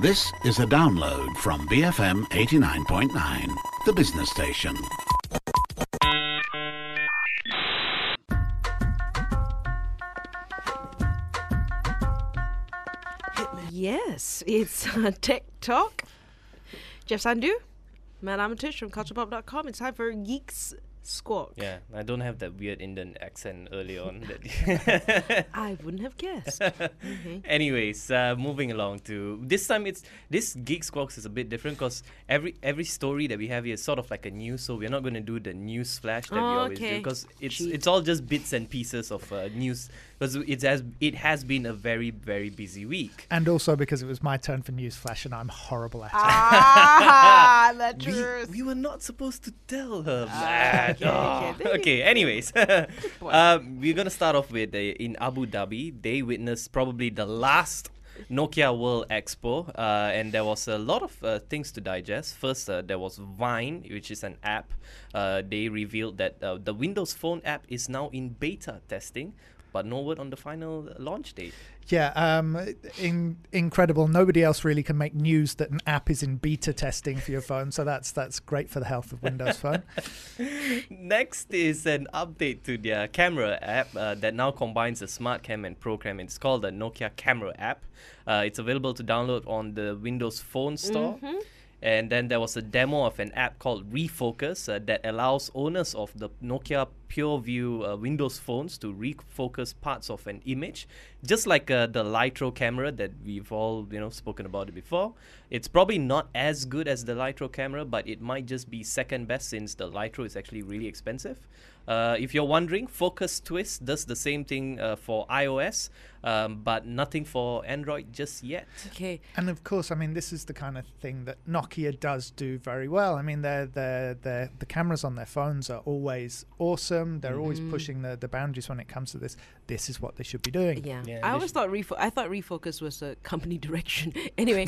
This is a download from BFM 89.9, the business station. Yes, it's Tech Talk. Jeff Sandu, Matt Armitage from culturepop.com. It's time for Geeks Squawk. Yeah, I don't have that weird Indian accent early on. I wouldn't have guessed. Anyways, moving along to this time, this Geek Squawks is a bit different because every story that we have here is sort of like a news. So we're not going to do the news flash that we always do because it's all just bits and pieces of news. Because it has been a very, very busy week. And also because it was my turn for news flash and I'm horrible at it. The truth. We were not supposed to tell her that. Okay. Anyways, we're going to start off with in Abu Dhabi. They witnessed probably the last Nokia World Expo, and there was a lot of things to digest. First, there was Vine, which is an app. They revealed that the Windows Phone app is now in beta testing, but no word on the final launch date. Yeah, incredible. Nobody else really can make news that an app is in beta testing for your phone, so that's great for the health of Windows Phone. Next is an update to their camera app that now combines the Smart Cam and Pro Cam. It's called the Nokia Camera app. It's available to download on the Windows Phone store. And then there was a demo of an app called Refocus that allows owners of the Nokia PureView Windows phones to refocus parts of an image, just like the Lytro camera that we've all spoken about it before. It's probably not as good as the Lytro camera, but it might just be second best since the Lytro is actually really expensive. If you're wondering, Focus Twist does the same thing for iOS, but nothing for Android just yet. Okay. And of course, I mean, this is the kind of thing that Nokia does do very well. I mean, the cameras on their phones are always awesome. They're always pushing the boundaries when it comes to this. This is what they should be doing. Yeah. I always thought Refocus was a company direction. Anyway.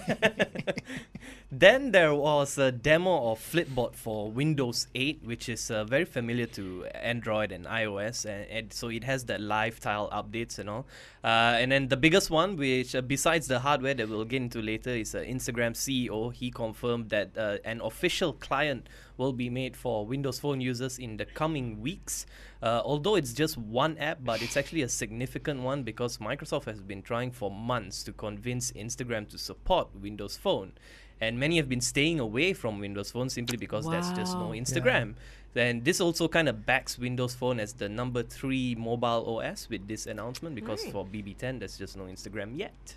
Then there was a demo of Flipboard for Windows 8, which is very familiar to Android and iOS, and so it has that live tile updates and all. And then the biggest one, which besides the hardware that we'll get into later, is Instagram CEO. He confirmed that an official client will be made for Windows Phone users in the coming weeks. Although it's just one app, but it's actually a significant one because Microsoft has been trying for months to convince Instagram to support Windows Phone. And many have been staying away from Windows Phone simply because there's just no Instagram. And this also kind of backs Windows Phone as the number 3 mobile OS with this announcement because for BB10 there's just no Instagram yet.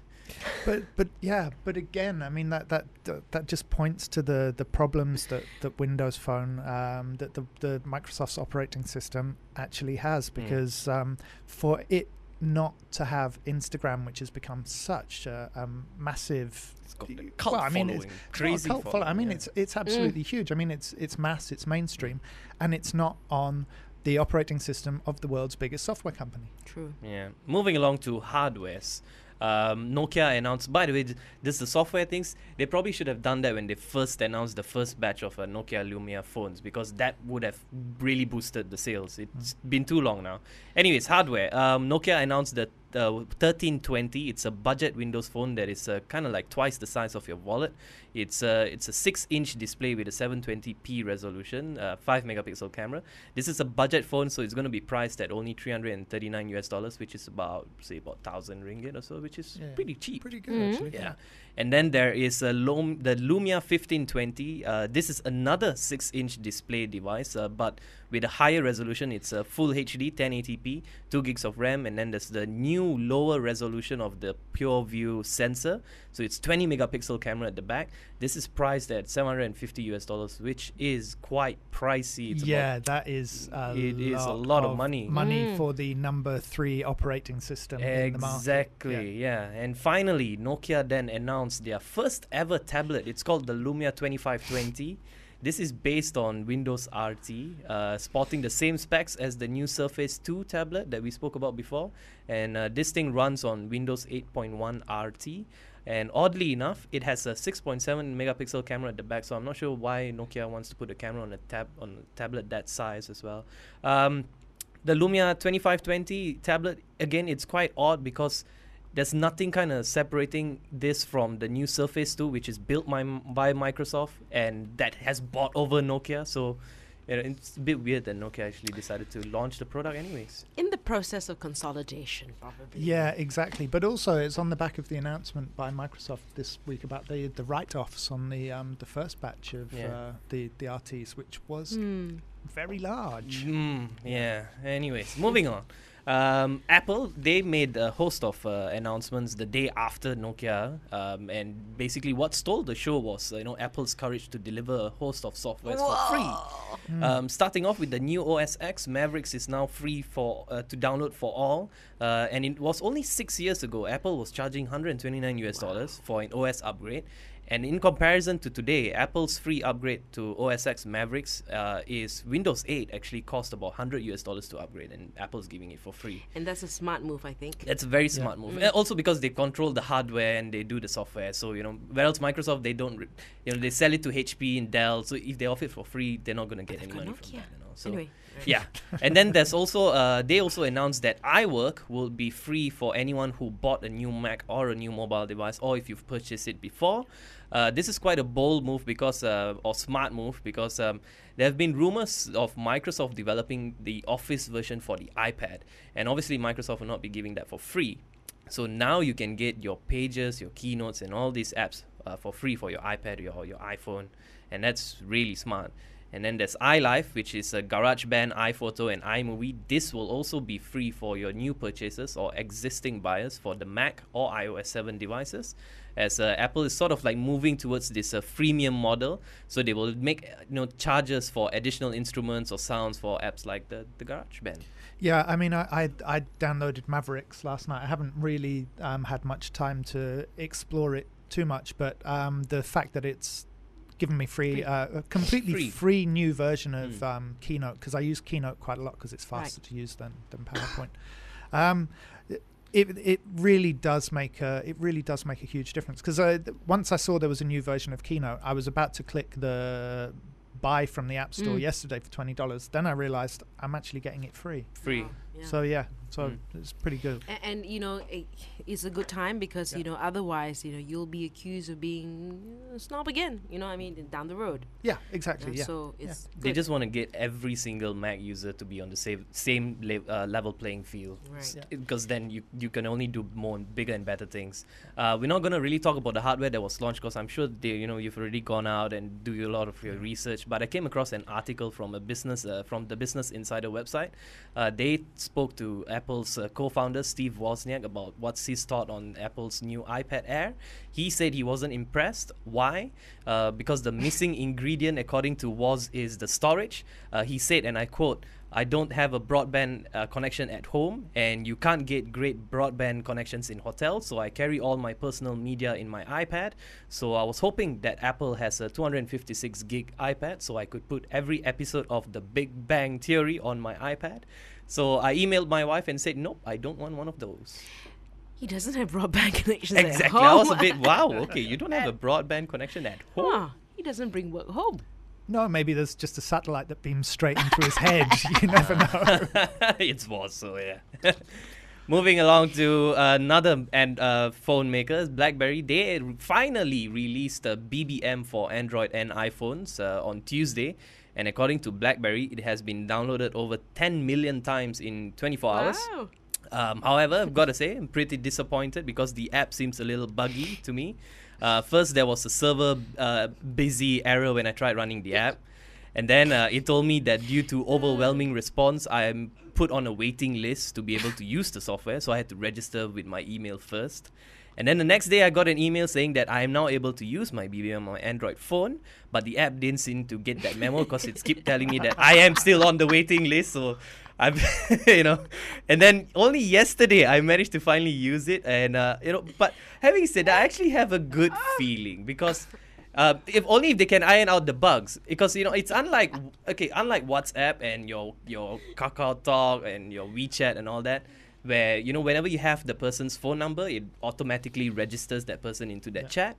But again, I mean that just points to the problems that Windows Phone, that the Microsoft's operating system actually has, because for it not to have Instagram, which has become such a massive cult following, crazy cult following. I mean, yeah. it's absolutely huge. I mean, it's mass, it's mainstream, and it's not on the operating system of the world's biggest software company. True. Yeah. Moving along to hardwares. Nokia announced, by the way, this is the software things. They probably should have done that when they first announced the first batch of Nokia Lumia phones, because that would have really boosted the sales. It's been too long now. Anyways, hardware. Nokia announced that 1320. It's a budget Windows phone that is kind of like twice the size of your wallet. It's a 6-inch display with a 720p resolution, 5 megapixel camera. This is a budget phone, so it's going to be priced at only $339, which is about 1,000 ringgit or so, which is pretty cheap. Pretty good, actually. Yeah. And then there is the Lumia 1520. This is another 6-inch display device, but with a higher resolution. It's a full HD 1080p, 2 gigs of RAM, and then there's the new lower resolution of the PureView sensor. So it's 20 megapixel camera at the back. This is priced at $750, which is quite pricey. That is a lot of money. For the number 3 operating system in the market. Exactly, yeah. And finally, Nokia then announced their first ever tablet. It's called the Lumia 2520. This is based on Windows RT, sporting the same specs as the new Surface 2 tablet that we spoke about before. And this thing runs on Windows 8.1 RT. And oddly enough, it has a 6.7 megapixel camera at the back. So I'm not sure why Nokia wants to put a camera on a tablet that size as well. The Lumia 2520 tablet, again, it's quite odd because there's nothing kind of separating this from the new Surface 2, which is built by Microsoft, and that has bought over Nokia. So it's a bit weird that Nokia actually decided to launch the product anyways. In the process of consolidation, probably. Yeah, exactly. But also, it's on the back of the announcement by Microsoft this week about the write-offs on the first batch of the RTs, which was very large. Yeah. Anyways, moving on. Apple, they made a host of announcements the day after Nokia, and basically what stole the show was Apple's courage to deliver a host of softwares for free. Starting off with the new OS X, Mavericks is now free for to download for all, and it was only 6 years ago Apple was charging $129 for an OS upgrade. And in comparison to today, Apple's free upgrade to OS X Mavericks is Windows 8 actually cost about $100 to upgrade, and Apple's giving it for free. And that's a smart move, I think. That's a very smart move. Also because they control the hardware and they do the software. So, whereas Microsoft, they don't, they sell it to HP and Dell. So if they offer it for free, they're not going to get any money from that. So, anyway. Yeah. And then there's also, they also announced that iWork will be free for anyone who bought a new Mac or a new mobile device, or if you've purchased it before. This is quite a bold move because, or smart move, because there have been rumors of Microsoft developing the Office version for the iPad. And obviously Microsoft will not be giving that for free. So now you can get your Pages, your Keynotes, and all these apps for free for your iPad or your iPhone. And that's really smart. And then there's iLife, which is a GarageBand, iPhoto, and iMovie. This will also be free for your new purchases or existing buyers for the Mac or iOS 7 devices, as Apple is sort of like moving towards this freemium model. So they will make charges for additional instruments or sounds for apps like the GarageBand. Yeah, I mean, I downloaded Mavericks last night. I haven't really had much time to explore it too much, but the fact that it's given me a completely free new version of Keynote, because I use Keynote quite a lot because it's faster to use than PowerPoint. It really does make a huge difference, because once I saw there was a new version of Keynote, I was about to click the buy from the App Store yesterday for $20. Then I realized I'm actually getting it free. Wow, yeah. So it's pretty good. And it's a good time because otherwise you'll be accused of being a snob again. Down the road. Yeah, exactly. Yeah. So it's They just want to get every single Mac user to be on the same level playing field, right. Because then you can only do more bigger and better things. We're not gonna really talk about the hardware that was launched, because I'm sure you've already gone out and do a lot of your research. But I came across an article from the Business Insider website. They spoke to Apple's co-founder Steve Wozniak about what's his thought on Apple's new iPad Air. He said he wasn't impressed. Why? Because the missing ingredient, according to Woz, is the storage. He said, and I quote, "I don't have a broadband connection at home, and you can't get great broadband connections in hotels, so I carry all my personal media in my iPad. So I was hoping that Apple has a 256 gig iPad, so I could put every episode of The Big Bang Theory on my iPad." So I emailed my wife and said, "Nope, I don't want one of those." He doesn't have broadband connections at Exactly. home. I was a bit, wow, okay, you don't have a broadband connection at home. He doesn't bring work home. No, maybe there's just a satellite that beams straight into his head. You never know. It's was, so yeah. Moving along to another phone maker, BlackBerry. They finally released a BBM for Android and iPhones on Tuesday. And according to BlackBerry, it has been downloaded over 10 million times in 24 hours. Wow. However, I've got to say, I'm pretty disappointed because the app seems a little buggy to me. First, there was a server busy error when I tried running the app. And then it told me that due to overwhelming response, I am put on a waiting list to be able to use the software. So I had to register with my email first. And then the next day, I got an email saying that I am now able to use my BBM on my Android phone. But the app didn't seem to get that memo because it kept telling me that I am still on the waiting list. So I've, and then only yesterday I managed to finally use it. And, but having said that, I actually have a good feeling because if they can iron out the bugs, because it's unlike WhatsApp and your Kakao Talk and your WeChat and all that, where whenever you have the person's phone number, it automatically registers that person into that chat.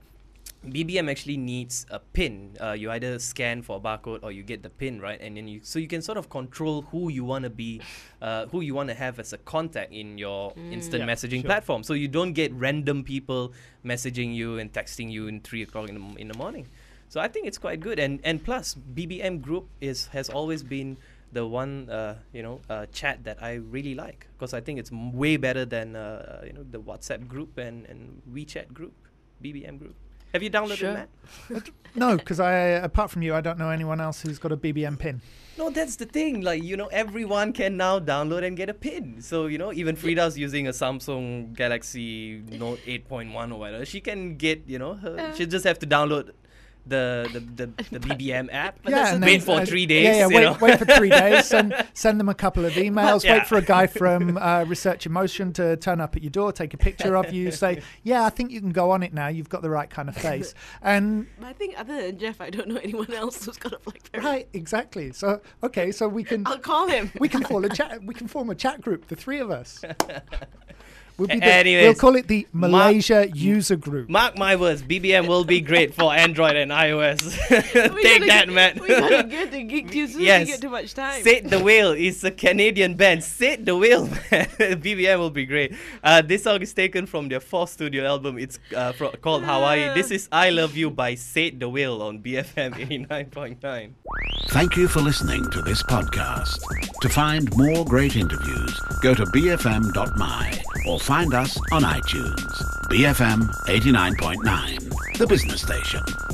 BBM actually needs a pin. You either scan for a barcode or you get the pin, right? And then you can sort of control who you want to be, who you want to have as a contact in your instant messaging platform. So you don't get random people messaging you and texting you in 3 o'clock in the morning. So I think it's quite good. And plus, BBM group has always been the one chat that I really like, because I think it's way better than the WhatsApp group and WeChat group, BBM group. Have you downloaded it, Matt? No, because apart from you, I don't know anyone else who's got a BBM pin. No, that's the thing. Like, everyone can now download and get a pin. So, even Frida's using a Samsung Galaxy Note 8.1 or whatever. She can get, she'll just have to download the BBM app. And wait for 3 days. Wait for 3 days. Send them a couple of emails. Wait for a guy from Research Emotion to turn up at your door, take a picture of you, say, "Yeah, I think you can go on it now. You've got the right kind of face." And I think other than Jeff, I don't know anyone else who's got a BlackBerry. Right, exactly. So so we can. I'll call him. We can form a chat. We can form a chat group, the three of us. Anyways, we'll call it the Malaysia User Group. Mark my words, BBM will be great for Android and iOS. Take that, Matt. We gotta get the Geek News. Yes. We get too much time. Sid the Whale is a Canadian band. Sid the Whale, man. BBM will be great. This song is taken from their 4th studio album. It's called Hawaii. This is I Love You by Sid the Whale on BFM 89.9. Thank you for listening to this podcast. To find more great interviews, go to bfm.my or find us on iTunes. BFM 89.9, the business station.